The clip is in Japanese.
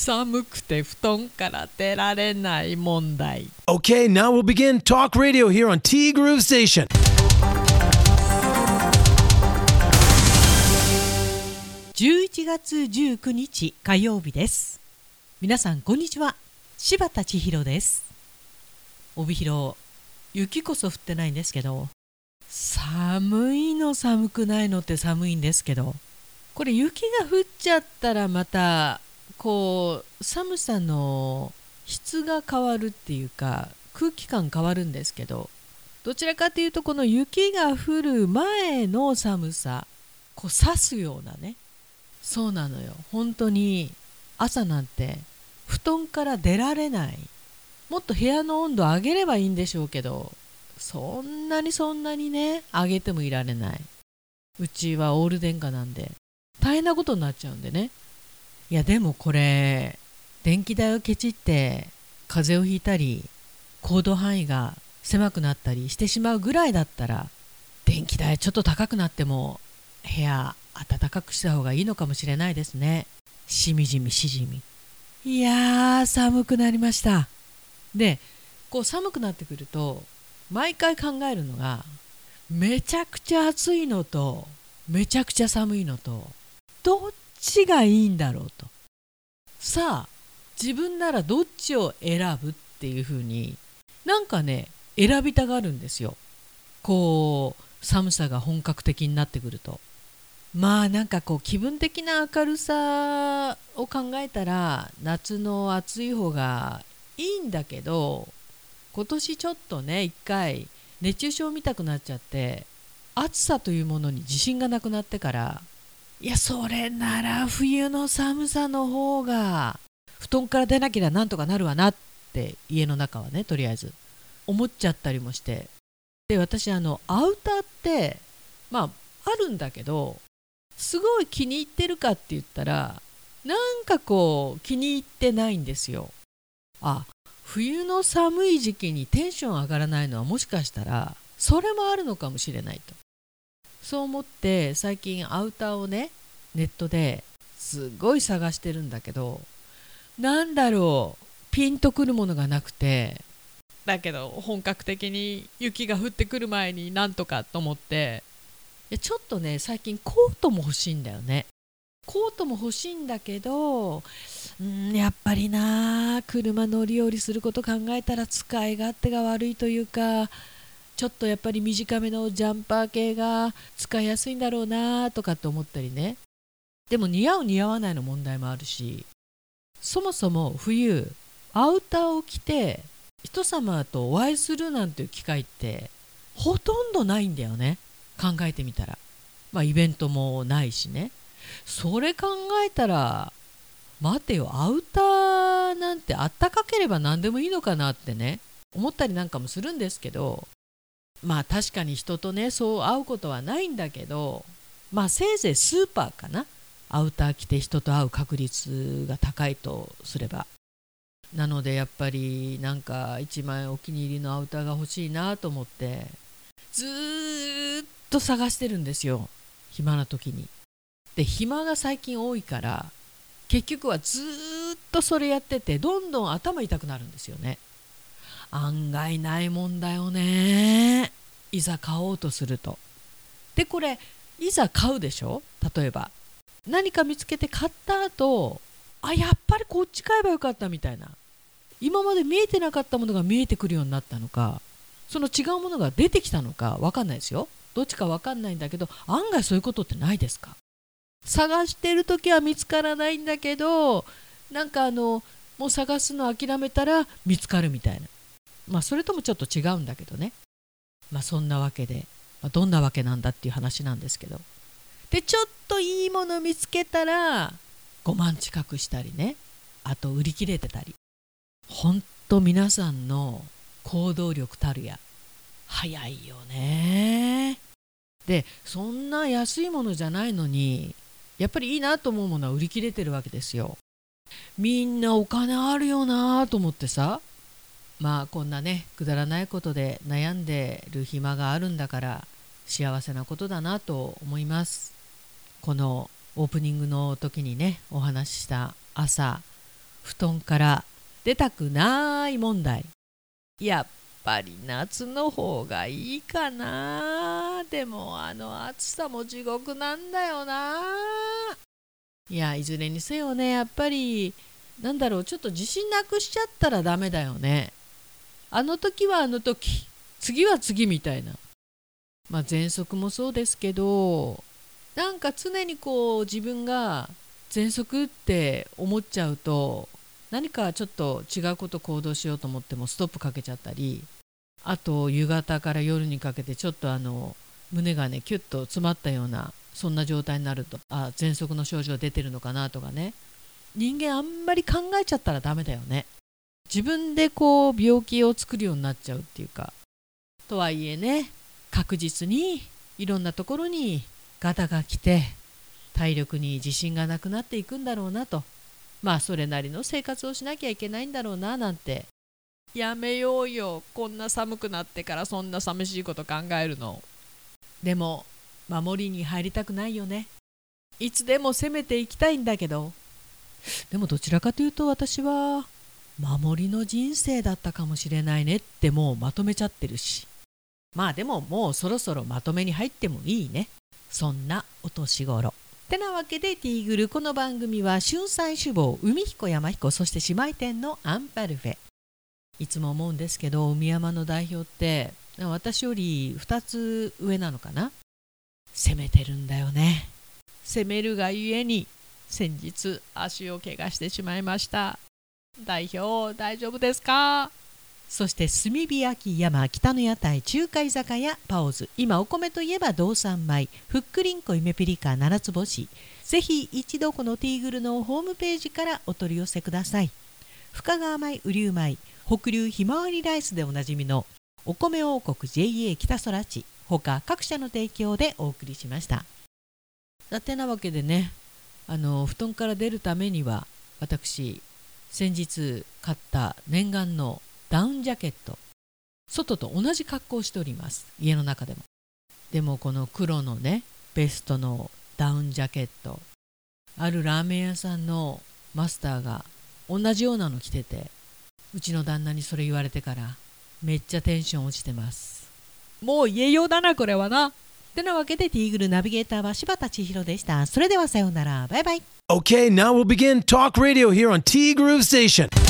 寒くて布団から出られない問題。 Okay, now we'll begin Talk Radio here on T Groove Station. 11月19日火曜日です。皆さんこんにちは。柴田千尋です。帯広、雪こそ降ってないんですけど、寒いの寒くないのって寒いんですけど、これ雪が降っちゃったらまたこう寒さの質が変わるっていうか空気感変わるんですけど、どちらかというとこの雪が降る前の寒さ、こう刺すようなね、そうなのよ。本当に朝なんて布団から出られない。もっと部屋の温度上げればいいんでしょうけど、そんなにね上げてもいられない。うちはオール電化なんで大変なことになっちゃうんでね。いやでもこれ電気代をケチって風邪をひいたり行動範囲が狭くなったりしてしまうぐらいだったら、電気代ちょっと高くなっても部屋暖かくした方がいいのかもしれないですね。しみじみ。いやー寒くなりました。でこう寒くなってくると毎回考えるのが、めちゃくちゃ暑いのとめちゃくちゃ寒いのとどっちがいいんだろうと。さあ自分ならどっちを選ぶっていうふうになんかね選びたがるんですよ。こう寒さが本格的になってくると、まあなんかこう気分的な明るさを考えたら夏の暑い方がいいんだけど、今年ちょっとね一回熱中症見たくなっちゃって、暑さというものに自信がなくなってから、いやそれなら冬の寒さの方が布団から出なければなんとかなるわなって家の中はねとりあえず思っちゃったりもして、で私アウターってあるんだけど、すごい気に入ってるかって言ったらなんかこう気に入ってないんですよ。冬の寒い時期にテンション上がらないのはもしかしたらそれもあるのかもしれないと、そう思って最近アウターをねネットですごい探してるんだけど、なんだろうピンとくるものがなくて、だけど本格的に雪が降ってくる前になんとかと思って、ちょっとね最近コートも欲しいんだよね。コートも欲しいんだけど、やっぱりな車乗り降りすること考えたら使い勝手が悪いというか、ちょっとやっぱり短めのジャンパー系が使いやすいんだろうなとかって思ったりね。でも似合う似合わないの問題もあるし、そもそも冬アウターを着て人様とお会いするなんていう機会ってほとんどないんだよね、考えてみたら。イベントもないしね。それ考えたら待てよ、アウターなんてあったかければ何でもいいのかなってね思ったりなんかもするんですけど、確かに人とねそう会うことはないんだけど、せいぜいスーパーかな、アウター着て人と会う確率が高いとすれば。なのでやっぱりなんか一枚お気に入りのアウターが欲しいなと思ってずーっと探してるんですよ、暇な時に。で暇が最近多いから結局はずーっとそれやっててどんどん頭痛くなるんですよね。案外ないもんだよね、いざ買おうとすると。でこれいざ買うでしょ。例えば何か見つけて買った後、やっぱりこっち買えばよかったみたいな、今まで見えてなかったものが見えてくるようになったのか、その違うものが出てきたのか分かんないですよ。どっちか分かんないんだけど、案外そういうことってないですか。探してる時は見つからないんだけど、なんかもう探すの諦めたら見つかるみたいな。それともちょっと違うんだけどね。そんなわけで、どんなわけなんだっていう話なんですけど、でちょっといいもの見つけたら5万近くしたりね、あと売り切れてたり。ほんと皆さんの行動力たるや早いよね。でそんな安いものじゃないのにやっぱりいいなと思うものは売り切れてるわけですよ。みんなお金あるよなと思ってさ、こんなねくだらないことで悩んでる暇があるんだから幸せなことだなと思います。このオープニングの時にねお話しした朝布団から出たくない問題。やっぱり夏の方がいいかな。でも暑さも地獄なんだよな。いや、いずれにせよね、やっぱりちょっと自信なくしちゃったらダメだよね。あの時はあの時、次は次みたいな。喘息もそうですけど、常に自分が喘息って思っちゃうと、何かちょっと違うこと行動しようと思ってもストップかけちゃったり、あと夕方から夜にかけてちょっと胸がねキュッと詰まったような、そんな状態になると、喘息の症状出てるのかなとかね。人間あんまり考えちゃったらダメだよね。自分で病気を作るようになっちゃうっていうか。とはいえね、確実にいろんなところにガタが来て、体力に自信がなくなっていくんだろうなと。それなりの生活をしなきゃいけないんだろうななんて。やめようよ、こんな寒くなってからそんな寂しいこと考えるの。でも守りに入りたくないよね。いつでも攻めていきたいんだけど、でもどちらかというと私は守りの人生だったかもしれないねってもうまとめちゃってるし。でももうそろそろまとめに入ってもいいね。そんなお年頃。てなわけでティーグル、この番組は春菜志望、海彦山彦、そして姉妹店のアンパルフェ。いつも思うんですけど、海山の代表って私より2つ上なのかな。攻めてるんだよね。攻めるがゆえに先日足を怪我してしまいました。代表大丈夫ですか。そして炭火焼山、北の屋台、中華居酒屋パオズ。今お米といえば道産米、ふっくりんこ夢ピリカ七つ星。ぜひ一度このティーグルのホームページからお取り寄せください。深川米、雨竜米、北流ひまわりライスでおなじみのお米王国 JA 北空地、他各社の提供でお送りしました。てなわけでね、布団から出るためには、私先日買った念願のダウンジャケット、外と同じ格好をしております。家の中でも。でもこの黒のねベストのダウンジャケット、あるラーメン屋さんのマスターが同じようなの着てて、うちの旦那にそれ言われてからめっちゃテンション落ちてます。もう家用だなこれはな。てなわけでティーグルナビゲーターは柴田千尋でした。それではさようなら、バイバイ。 Okay, now we'll begin Talk Radio here on T Groove Station.